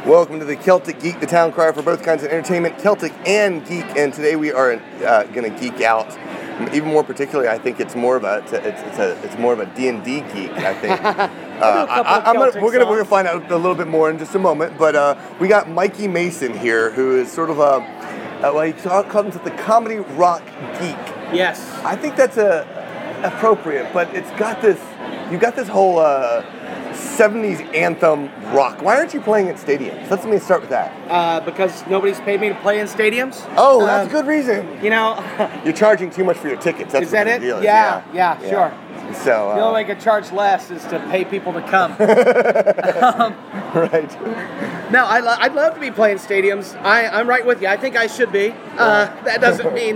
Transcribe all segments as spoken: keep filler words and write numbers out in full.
Welcome to the Celtic Geek, the town crier for both kinds of entertainment, Celtic and geek. And today we are uh, going to geek out. Even more particularly, I think it's more of a it's it's a it's more of a D and D geek. I think. uh, I, I'm gonna, we're gonna we're gonna find out a little bit more in just a moment. But uh, we got Mikey Mason here, who is sort of a uh, well, he calls himself the comedy rock geek. Yes. I think that's a appropriate, but it's got this. You got this whole. Uh, seventies anthem rock. Why aren't you playing at stadiums? Let's let me start with that. Uh, because nobody's paid me to play in stadiums. Oh, that's um, a good reason. You know, you're charging too much for your tickets. That's is that what it? the deal is. Yeah, yeah, yeah, sure. So uh, the only way I could charge less is to pay people to come. um, right. No, I lo- I'd love to be playing stadiums. I, I'm right with you. I think I should be. Uh, that doesn't mean.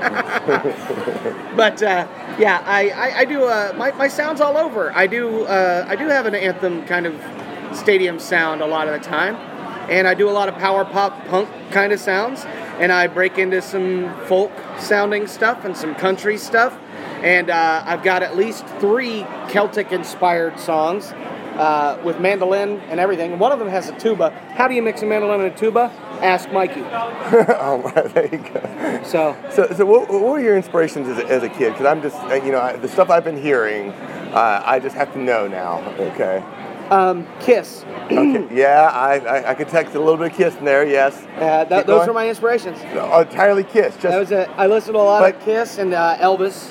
but uh, yeah, I, I, I do. Uh, my my sound's all over. I do. Uh, I do have an anthem kind of stadium sound a lot of the time, and I do a lot of power pop punk kind of sounds, and I break into some folk sounding stuff and some country stuff. And uh, I've got at least three Celtic-inspired songs uh, with mandolin and everything. One of them has a tuba. How do you mix a mandolin and a tuba? Ask Mikey. Oh, there you go. So, so, so what, what were your inspirations as a, as a kid? Because I'm just, you know, I, the stuff I've been hearing, uh, I just have to know now. Okay. Um, Kiss. Okay. Yeah, I, I I could text a little bit of Kiss in there. Yes. Uh, that, those were my inspirations. No, entirely Kiss. Just. That was a, I listened to a lot but, of Kiss and uh, Elvis.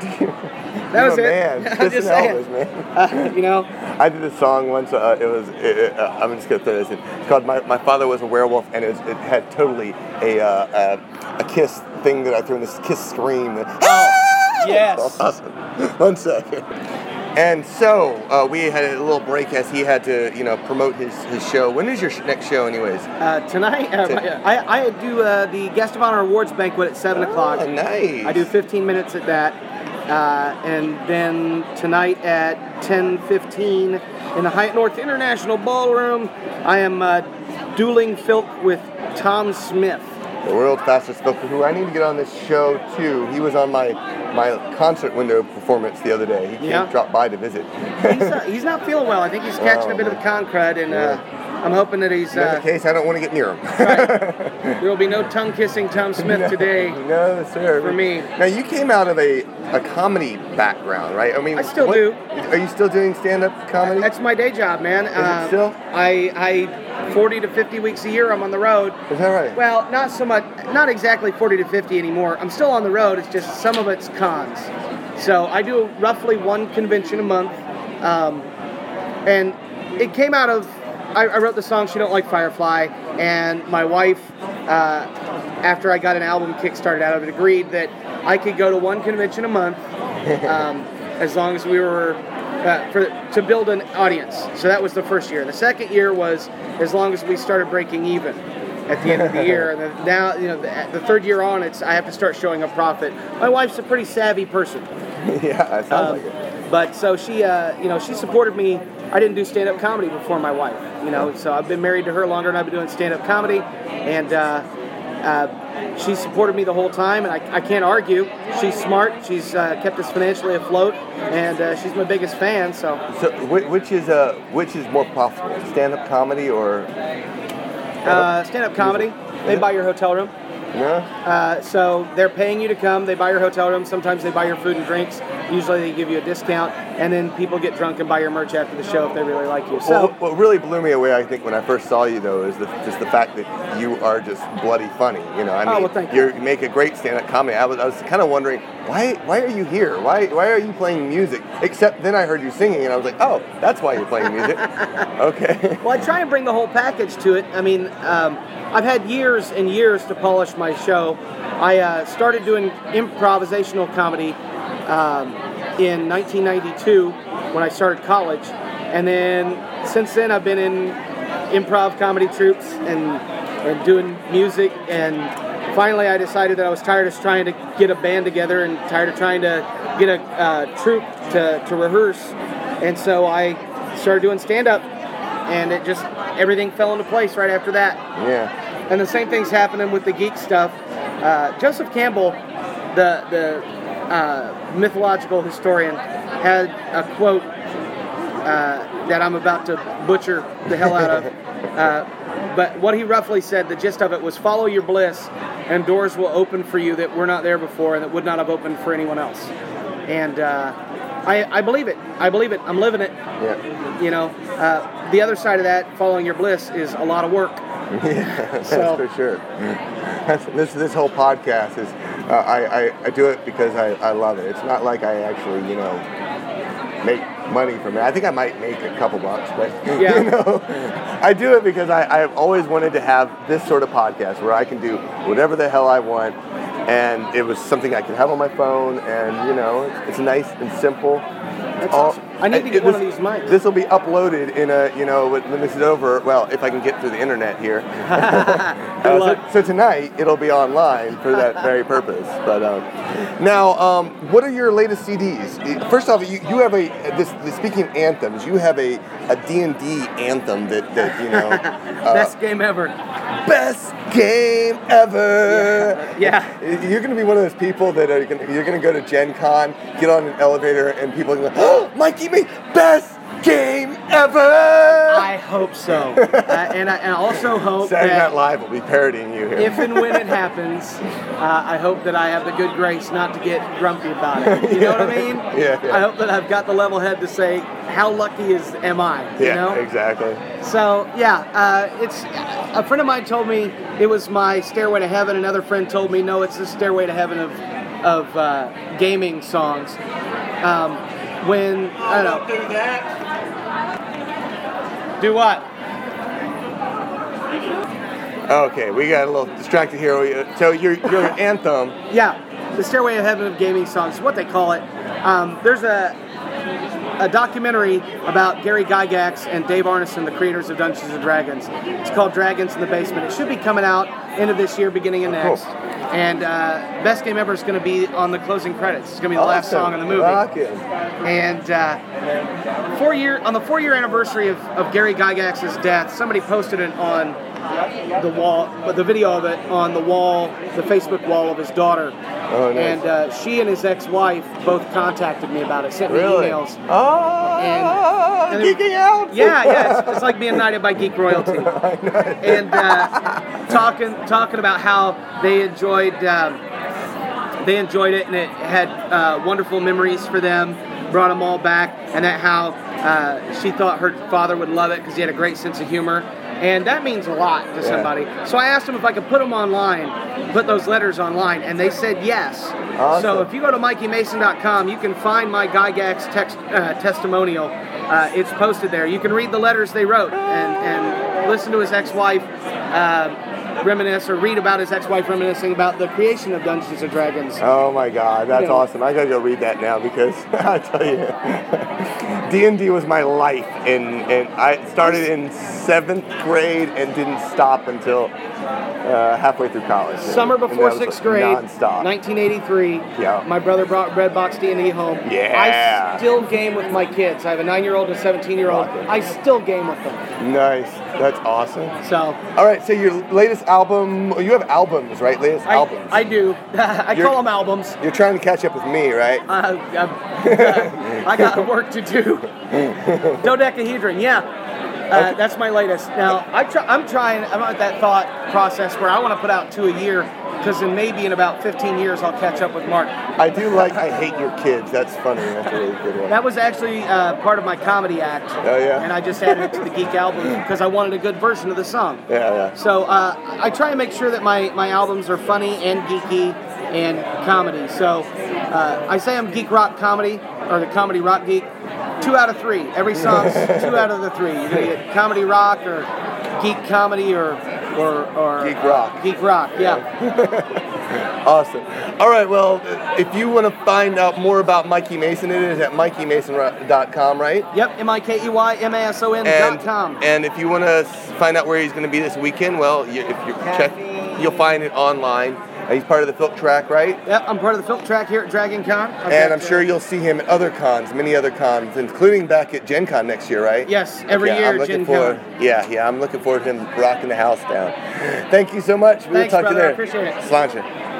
That was a it. Man. I'm Kiss just and saying. Elvis, man. Uh, you know. I did a song once. Uh, it was. It, it, uh, I'm just gonna throw this in. It's called "My My Father Was a Werewolf," and it, was, it had totally a uh, a, a Kiss thing that I threw in this Kiss scream. That, oh, yes. Awesome. One second. And so uh, we had a little break as he had to, you know, promote his, his show. When is your sh- next show, anyways? Uh, tonight, uh, T- I, I do uh, the Guest of Honor Awards banquet at seven oh, o'clock. Nice. I do fifteen minutes at that. Uh, and then tonight at ten fifteen in the Hyatt North International Ballroom, I am uh, dueling Filk with Tom Smith. The world's fastest filker, who I need to get on this show too. He was on my my concert window performance the other day. He came, yeah. dropped by to visit. he's, uh, he's not feeling well. I think he's catching oh, a bit man. of a con crud, and uh, I'm hoping that he's. In that uh, case, I don't want to get near him. Right. There will be no tongue kissing Tom Smith no, today. No, sir. For me. Now you came out of a, a comedy background, right? I mean, I still what, do. Are you still doing stand-up comedy? That's my day job, man. Is uh, it still? I I forty to fifty weeks a year I'm on the road. Is that right? Well, not so much, not exactly forty to fifty anymore. I'm still on the road. It's just some of it's cons. So I do roughly one convention a month, um, and it came out of. I, I wrote the song "She Don't Like Firefly," and my wife, uh, after I got an album kickstarted out of it, agreed that I could go to one convention a month, um, as long as we were uh, for to build an audience. So that was the first year. The second year was as long as we started breaking even at the end of the year. And then now, you know, the, the third year on, it's I have to start showing a profit. My wife's a pretty savvy person. Yeah, it sounds um, like it. But so she, uh, you know, she supported me. I didn't do stand-up comedy before my wife, you know, so I've been married to her longer, and I've been doing stand-up comedy, and uh, uh, she supported me the whole time, and I, I can't argue. She's smart. She's uh, kept us financially afloat, and uh, she's my biggest fan. So, so which is uh, which is more profitable, stand-up comedy or uh, stand-up comedy? They buy your hotel room. Yeah. Uh, so they're paying you to come. They buy your hotel room. Sometimes they buy your food and drinks. Usually they give you a discount, and then people get drunk and buy your merch after the show if they really like you. So well, what really blew me away, I think, when I first saw you, though, is the, just the fact that you are just bloody funny. You know, I mean, oh, well, thank you're, you. you make a great stand-up comedy. I was, I was kind of wondering why, why are you here? Why, why are you playing music? Except then I heard you singing, and I was like, oh, that's why you're playing music. Okay. Well, I try and bring the whole package to it. I mean, um, I've had years and years to polish my show. I uh, started doing improvisational comedy um, in nineteen ninety-two when I started college, and then since then I've been in improv comedy troupes and, and doing music, and finally I decided that I was tired of trying to get a band together and tired of trying to get a uh, troupe to, to rehearse, and so I started doing stand-up, and it just, everything fell into place right after that. Yeah. And the same thing's happening with the geek stuff. Uh, Joseph Campbell, the the uh, mythological historian, had a quote uh, that I'm about to butcher the hell out of. Uh, but what he roughly said, the gist of it was follow your bliss, and doors will open for you that were not there before and that would not have opened for anyone else. And uh, I, I believe it. I believe it. I'm living it. Yeah. You know, uh, the other side of that, following your bliss, is a lot of work. Yeah, that's So- for sure. That's, this this whole podcast is, uh, I, I, I do it because I, I love it. It's not like I actually, you know, make money from it. I think I might make a couple bucks, but Yeah. you know, I do it because I, I've always wanted to have this sort of podcast where I can do whatever the hell I want, and it was something I can have on my phone, and you know, it's, it's nice and simple. That's All- awesome. I need to it- get one this- of these mics. This will be uploaded in a, you know, when when this is over. Well, if I can get through the internet here. Uh, so, luck. so tonight it'll be online for that very purpose. But um, now, um, what are your latest C Ds? First off, you, you have a this, this. Speaking of anthems, you have a a D and D anthem that that you know. Uh, Best game ever. Best game ever. Yeah. You're going to be one of those people that are gonna, you're going to go to Gen Con, get on an elevator, and people are going to go, oh, Mikey made best game ever. I hope so. uh, and I and I also hope Saturday Night that Live will be parodying you here. if and when it happens, uh, I hope that I have the good grace not to get grumpy about it. You know what I mean? Yeah, yeah. I hope that I've got the level head to say, how lucky is am I? You yeah, know? exactly. So yeah, uh, it's a friend of mine told me it was my Stairway to Heaven. Another friend told me no, it's the Stairway to Heaven of of uh, gaming songs. Um, when I don't know. Do that. Do what? Okay, we got a little distracted here. So your your anthem. Yeah, the Stairway to Heaven of gaming songs, is what they call it. Um, there's a a documentary about Gary Gygax and Dave Arneson, the creators of Dungeons and Dragons. It's called Dragons in the Basement. It should be coming out end of this year, beginning of next. Cool. And uh, Best Game Ever is going to be on the closing credits. It's going to be the last Awesome. song in the movie. Rockin'. And uh, four year on the four year anniversary of, of Gary Gygax's death, somebody posted it on the wall, the video of it on the wall, the Facebook wall of his daughter. Oh, nice. And uh, she and his ex-wife both contacted me about it, sent me Really? emails. Oh, And- and then- geeking out. Yeah, yeah, it's, it's like being knighted by Geek Royalty. And uh, talking talking about how they enjoyed um, they enjoyed it and it had uh, wonderful memories for them, brought them all back, and that how uh, she thought her father would love it because he had a great sense of humor. And that means a lot to somebody. So I asked them if I could put them online, put those letters online, and they said yes. Awesome. So if you go to Mikey Mason dot com, you can find my Gygax text, uh, testimonial. Uh, it's posted there. You can read the letters they wrote and, and listen to his ex-wife uh, reminisce or read about his ex-wife reminiscing about the creation of Dungeons and Dragons. Oh my God, that's You know. awesome! I gotta go read that now because I tell you, D and D was my life, and and I started in seventh grade and didn't stop until uh, halfway through college. Summer And before that was, sixth like, grade, nonstop. nineteen eighty-three. Yeah. My brother brought Redbox D and D home. Yeah. I still game with my kids. I have a nine-year-old and a seventeen-year-old. Rocket. I still game with them. Nice, that's awesome. So All right, so your latest album, you have albums, right? Latest I, albums. I do. I You're- call them albums. You're trying to catch up with me, right? Uh, uh, I got work to do. Dodecahedron, yeah. Uh, that's my latest. Now, I try, I'm trying, I'm at that thought process where I want to put out two a year because then maybe in about fifteen years I'll catch up with Mark. I do like I Hate Your Kids. That's funny. That's a really good one. That was actually uh, part of my comedy act. Oh, yeah? And I just added it to the Geek album because I wanted a good version of the song. Yeah, yeah. So uh, I try and make sure that my, my albums are funny and geeky and comedy. So uh, I say I'm geek rock comedy, or the comedy rock geek. Two out of three. Every song's two out of the three. You're gonna get comedy rock or geek comedy or or, or Geek rock. Geek rock, yeah. Awesome. All right, well, if you want to find out more about Mikey Mason, it is at mikey mason dot com, right? Yep, M I K E Y M A S O N And, dot com. and if you want to find out where he's going to be this weekend, well, you, if you check, you'll find it online. Uh, he's part of the Filk Track, right? Yep, I'm part of the Filk Track here at Dragon Con. I've And got, I'm sure uh, you'll see him at other cons, many other cons, including back at Gen Con next year, right? Yes, every Okay, year I'm at looking Gen forward, Con. Yeah, yeah, I'm looking forward to him rocking the house down. Thank you so much. We'll Thanks, talk to you brother. I there. appreciate it. Sláinte.